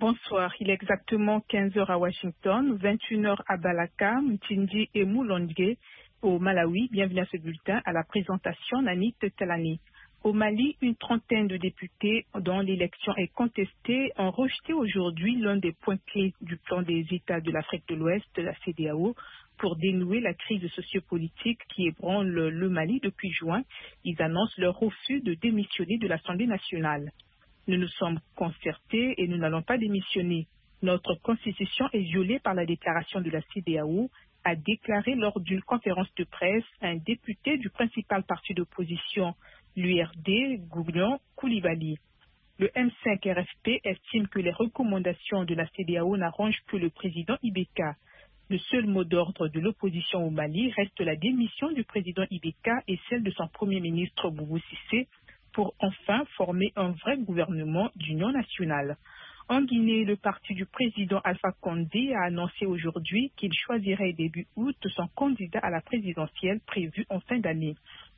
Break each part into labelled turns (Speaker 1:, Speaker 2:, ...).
Speaker 1: Bonsoir, il est exactement 15 heures à Washington, 21 heures à Balaka, Mtindi et Moulongue au Malawi. Bienvenue à ce bulletin à la présentation Nanit Talani. Au Mali, une trentaine de députés dont l'élection est contestée ont rejeté aujourd'hui l'un des points clés du plan des États de l'Afrique de l'Ouest, la CEDEAO, pour dénouer la crise sociopolitique qui ébranle le Mali depuis juin. Ils annoncent leur refus de démissionner de l'Assemblée nationale. Nous nous sommes concertés et nous n'allons pas démissionner. Notre constitution est violée par la déclaration de la CEDEAO, a déclaré lors d'une conférence de presse un député du principal parti d'opposition, l'URD, Gouglion Koulibaly. Le M5 RFP estime que les recommandations de la CEDEAO n'arrangent que le président Ibeka. Le seul mot d'ordre de l'opposition au Mali reste la démission du président Ibeka et celle de son premier ministre Boubou Cissé, pour enfin former un vrai gouvernement d'union nationale. En Guinée, le parti du président Alpha Condé a annoncé aujourd'hui qu'il choisirait début août son candidat à la présidentielle prévue en fin d'année.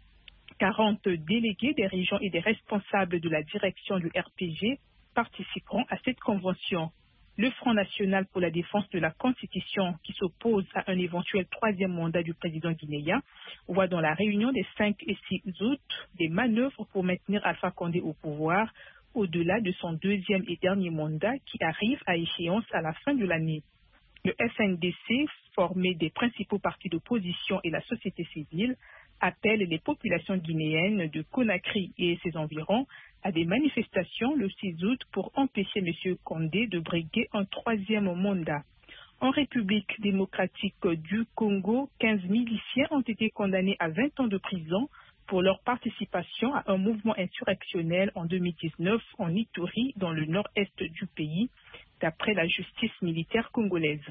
Speaker 1: 40 délégués des régions et des responsables de la direction du RPG participeront à cette convention. Le Front national pour la défense de la Constitution, qui s'oppose à un éventuel troisième mandat du président guinéen, voit dans la réunion des 5 et 6 août des manœuvres pour maintenir Alpha Condé au pouvoir au-delà de son deuxième et dernier mandat qui arrive à échéance à la fin de l'année. Le FNDC, formé des principaux partis d'opposition et la société civile, appelle les populations guinéennes de Conakry et ses environs à des manifestations le 6 août pour empêcher M. Condé de briguer un troisième mandat. En République démocratique du Congo, 15 miliciens ont été condamnés à 20 ans de prison pour leur participation à un mouvement insurrectionnel en 2019 en Ituri, dans le nord-est du pays, d'après la justice militaire congolaise.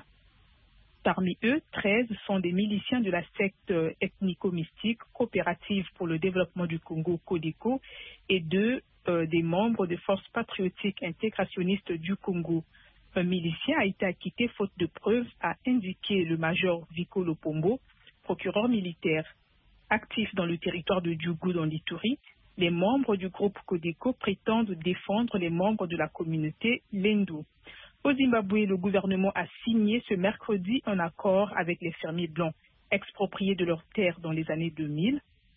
Speaker 1: Parmi eux, 13 sont des miliciens de la secte ethnico-mystique Coopérative pour le développement du Congo, CODECO, et 2 des membres des forces patriotiques intégrationnistes du Congo. Un milicien a été acquitté faute de preuves, a indiqué le major Vico Lopombo, procureur militaire. Actif dans le territoire de Djougou dans l'Ituri, les membres du groupe CODECO prétendent défendre les membres de la communauté Lendu. Au Zimbabwe, le gouvernement a signé ce mercredi un accord avec les fermiers blancs expropriés de leurs terres dans les années 2000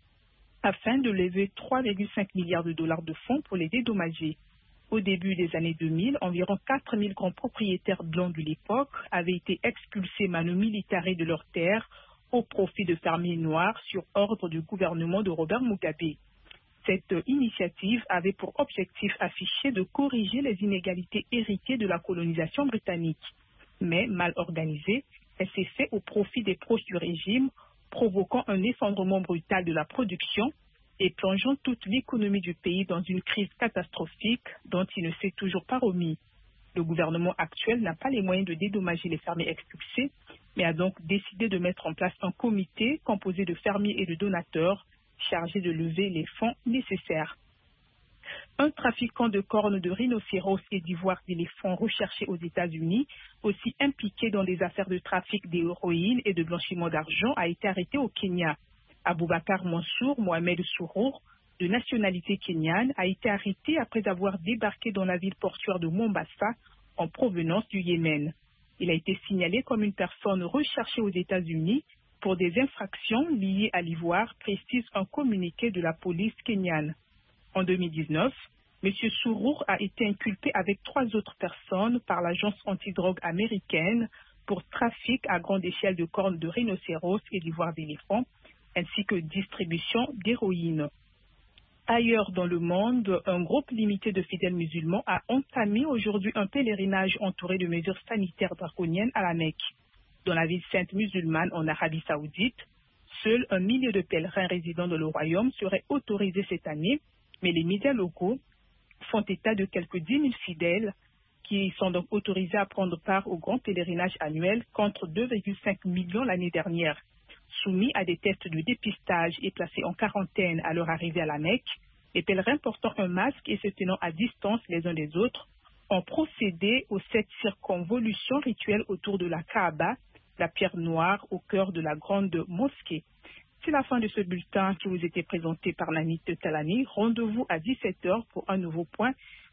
Speaker 1: afin de lever 3,5 milliards de dollars de fonds pour les dédommager. Au début des années 2000, environ 4 000 grands propriétaires blancs de l'époque avaient été expulsés manu militare de leurs terres au profit de fermiers noirs sur ordre du gouvernement de Robert Mugabe. Cette initiative avait pour objectif affiché de corriger les inégalités héritées de la colonisation britannique. Mais mal organisée, elle s'est faite au profit des proches du régime, provoquant un effondrement brutal de la production et plongeant toute l'économie du pays dans une crise catastrophique dont il ne s'est toujours pas remis. Le gouvernement actuel n'a pas les moyens de dédommager les fermiers expulsés, mais a donc décidé de mettre en place un comité composé de fermiers et de donateurs chargé de lever les fonds nécessaires. Un trafiquant de cornes de rhinocéros et d'ivoire d'éléphant recherché aux États-Unis, aussi impliqué dans des affaires de trafic d'héroïne et de blanchiment d'argent, a été arrêté au Kenya. Aboubakar Mansour Mohamed Sourour, de nationalité kenyane, a été arrêté après avoir débarqué dans la ville portuaire de Mombasa en provenance du Yémen. Il a été signalé comme une personne recherchée aux États-Unis pour des infractions liées à l'ivoire, précise un communiqué de la police kenyane. En 2019, M. Sourour a été inculpé avec 3 autres personnes par l'agence antidrogue américaine pour trafic à grande échelle de cornes de rhinocéros et d'ivoire d'éléphant, ainsi que distribution d'héroïne. Ailleurs dans le monde, un groupe limité de fidèles musulmans a entamé aujourd'hui un pèlerinage entouré de mesures sanitaires draconiennes à la Mecque. Dans la ville sainte musulmane en Arabie Saoudite, seul 1 million de pèlerins résidant dans le royaume seraient autorisés cette année, mais les médias locaux font état de quelques 10 000 fidèles qui sont donc autorisés à prendre part au grand pèlerinage annuel contre 2,5 millions l'année dernière. Soumis à des tests de dépistage et placés en quarantaine à leur arrivée à la Mecque, les pèlerins portant un masque et se tenant à distance les uns des autres ont procédé aux 7 circonvolutions rituelles autour de la Kaaba, la pierre noire au cœur de la grande mosquée. C'est la fin de ce bulletin qui vous était présenté par Nanit Talani. Rendez-vous à 17h pour un nouveau point